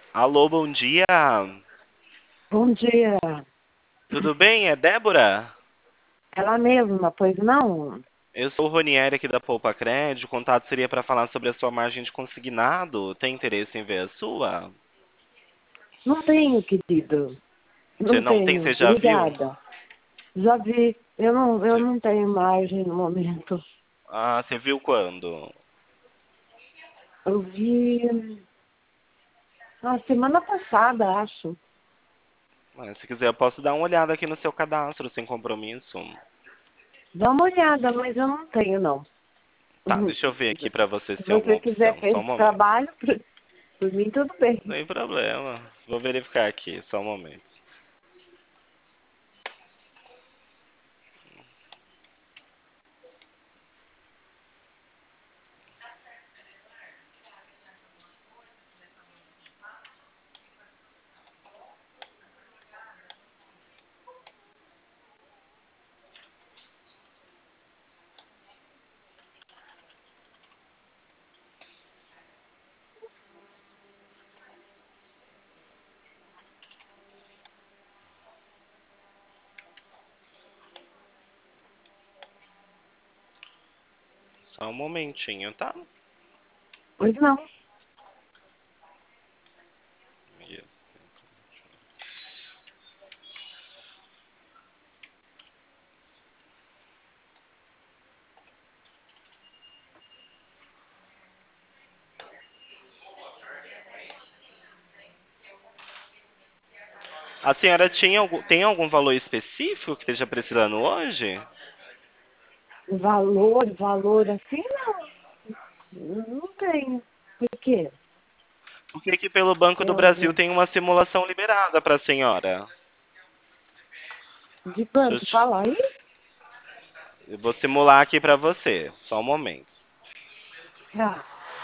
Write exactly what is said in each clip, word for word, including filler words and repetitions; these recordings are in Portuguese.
Alô, bom dia. Bom dia. Tudo bem? É Débora? Ela mesma, pois não? Eu sou o Ronieri aqui da Poupa Crédito. O contato seria para falar sobre a sua margem de consignado. Tem interesse em ver a sua? Não tenho, querido. Você Não não tem? Você tenho. já viu? Obrigada. Já vi. Eu não, eu Você- não tenho margem no momento. Ah, você viu quando? Eu vi a semana passada, acho. Ah, se quiser, eu posso dar uma olhada aqui no seu cadastro sem compromisso. Dá uma olhada, mas eu não tenho, não. Tá, deixa eu ver aqui para você Se se é alguma você quiser opção. ter Só um esse momento. trabalho, por por mim tudo bem. Não tem problema. Vou verificar aqui, só um momento. Só um momentinho, tá? Pois não. Isso. A senhora tinha, algum- tem algum valor específico que esteja precisando hoje? Valor, valor assim, não. Não tenho. Por quê? Porque aqui pelo Banco Tem do Brasil algum. tem uma simulação liberada para a senhora. De Deixa eu, quanto? te- Fala aí. eu vou simular aqui para você. Só um momento. Ah,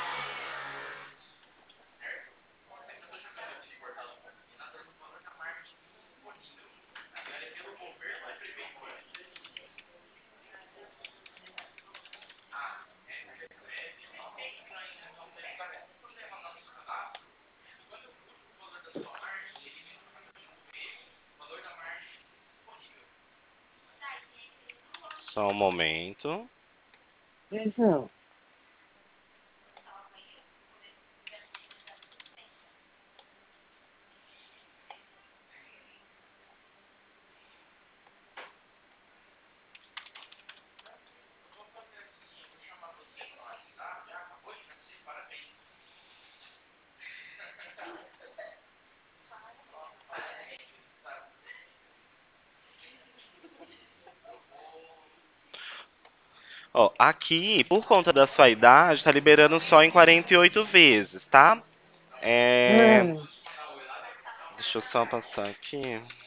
Só um momento. pois não. Ó, aqui, por conta da sua idade, tá liberando só em quarenta e oito vezes, tá? É... Ah, Deixa eu só passar aqui.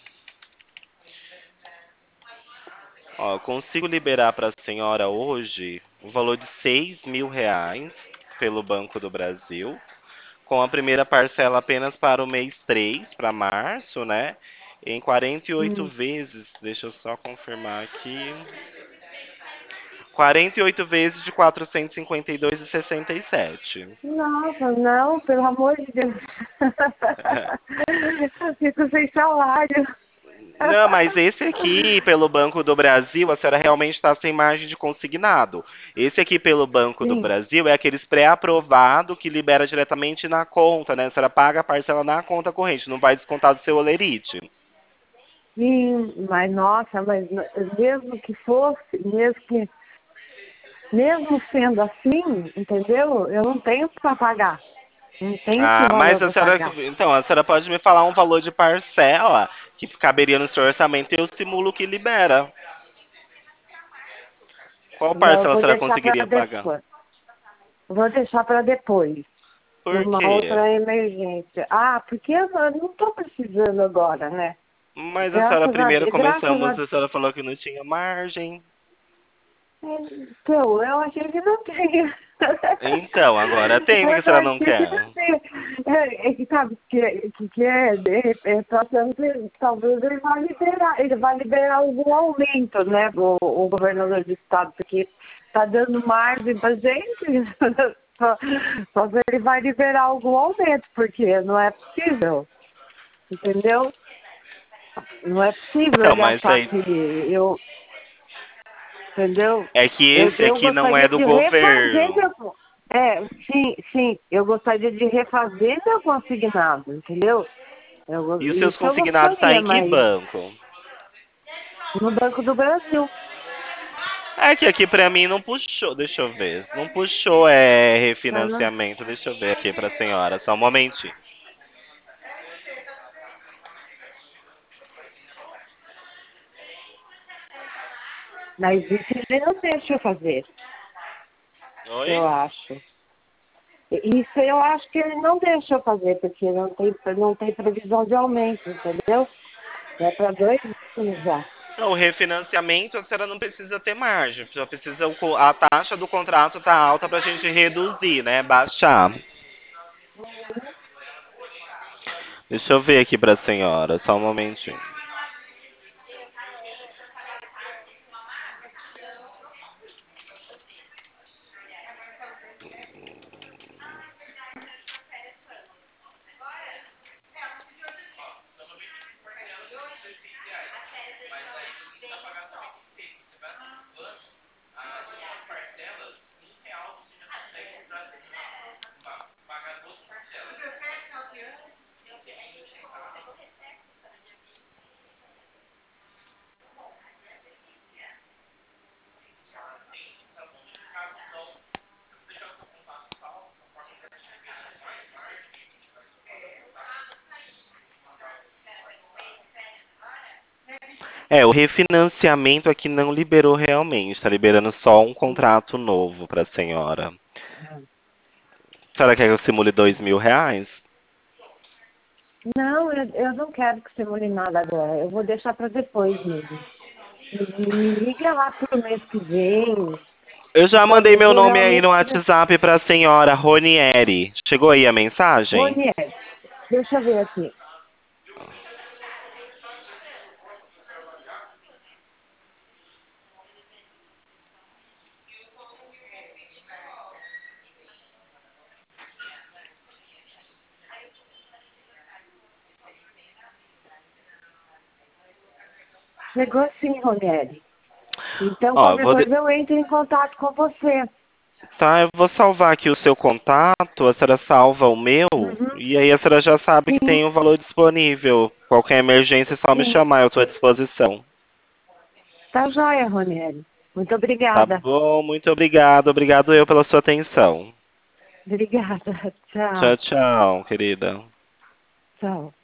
Ó, eu consigo liberar para a senhora hoje o valor de seis mil reais pelo Banco do Brasil, com a primeira parcela apenas para o mês três, para março, né? Em quarenta e oito hum. vezes, deixa eu só confirmar aqui. quarenta e oito vezes de quatrocentos e cinquenta e dois e sessenta e sete. Nossa, não, pelo amor de Deus. Eu fico sem salário. Não, mas esse aqui, pelo Banco do Brasil, a senhora realmente está sem margem de consignado. Esse aqui, pelo Banco do Sim, Brasil, é aqueles pré-aprovado que libera diretamente na conta, né? A senhora paga a parcela na conta corrente, não vai descontar do seu olerite. sim, mas nossa, mas mesmo que fosse, mesmo que, mesmo sendo assim, entendeu? Eu não tenho para pagar. Não tenho esse Ah, valor mas a para senhora, pagar. então, a senhora pode me falar um valor de parcela que caberia no seu orçamento e eu simulo que libera. Qual Não, eu parcela a vou senhora deixar para conseguiria pagar? depois. Vou deixar para depois. Por Numa quê? outra emergência. Ah, porque eu não estou precisando agora, né? Mas a senhora Graças a primeiro Deus, graças a começamos, a senhora falou que não tinha margem. Então, eu achei que não tinha. Então, agora tem, porque a Eu senhora não achei que quer. não tinha. É, é que sabe o que, que, que é? De repente, tô achando que talvez ele vai liberar, ele vai liberar algum aumento, né, o, o governador do estado, porque tá dando margem pra gente. só, só se ele vai liberar algum aumento, porque não é possível. Entendeu? Não é possível Então, ele mas achar aí que eu. Entendeu? é que Eu, esse eu aqui não é gostaria do de refazer governo. meu. É, sim, sim. Eu gostaria de refazer meu consignado, entendeu? Eu, go- E os seus isso eu consignados tá gostaria, em que mas banco? no Banco do Brasil. É que aqui pra mim não puxou, deixa eu ver. Não puxou é Tá, né? refinanciamento, deixa eu ver aqui pra senhora, só um momentinho. Mas isso ele não deixa eu fazer, eu Oi? acho. Isso eu acho que ele não deixa eu fazer, porque não tem, não tem previsão de aumento, entendeu? É para dois anos já. Não, o refinanciamento a senhora não precisa ter margem, só precisa o co- a taxa do contrato tá alta pra gente reduzir, né? Baixar. Deixa eu ver aqui pra senhora, só um momentinho. É, o refinanciamento aqui não liberou realmente, tá liberando só um contrato novo pra senhora. A senhora quer que eu simule dois mil reais? Não, eu, eu não quero que você molhe nada agora. Eu vou deixar para depois mesmo. Me, me liga lá pro mês que vem. Eu já Então, mandei eu meu tô nome aí no realmente. WhatsApp pra senhora, Ronieri. Chegou aí a mensagem? Ronier, deixa eu ver aqui. Chegou sim, Ronieri. Então, Ó, eu qualquer vou, de- coisa eu entro em contato com você. tá, eu vou salvar aqui o seu contato, a senhora salva o meu, Uhum. e aí a senhora já sabe que Sim, tem o valor disponível. Qualquer emergência é só me sim. chamar, eu estou à disposição. Tá joia, Ronieri. Muito Tá obrigada. bom, muito obrigado. Obrigado eu pela sua atenção. Obrigada. Tchau, Tchau. tchau, querida. Tchau.